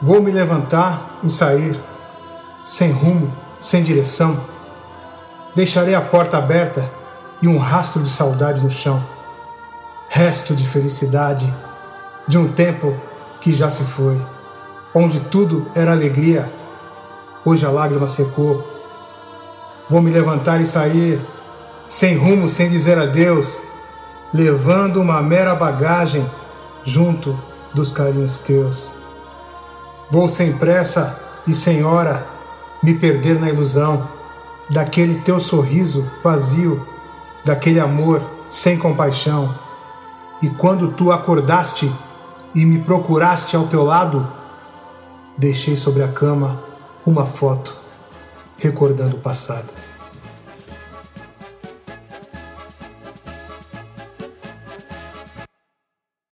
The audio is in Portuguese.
Vou me levantar e sair, sem rumo, sem direção. Deixarei a porta aberta e um rastro de saudade no chão. Resto de felicidade de um tempo que já se foi, onde tudo era alegria, hoje a lágrima secou. Vou me levantar e sair, sem rumo, sem dizer adeus, levando uma mera bagagem junto dos carinhos teus. Vou sem pressa e sem hora me perder na ilusão daquele teu sorriso vazio, daquele amor sem compaixão. E quando tu acordaste e me procuraste ao teu lado, deixei sobre a cama uma foto recordando o passado.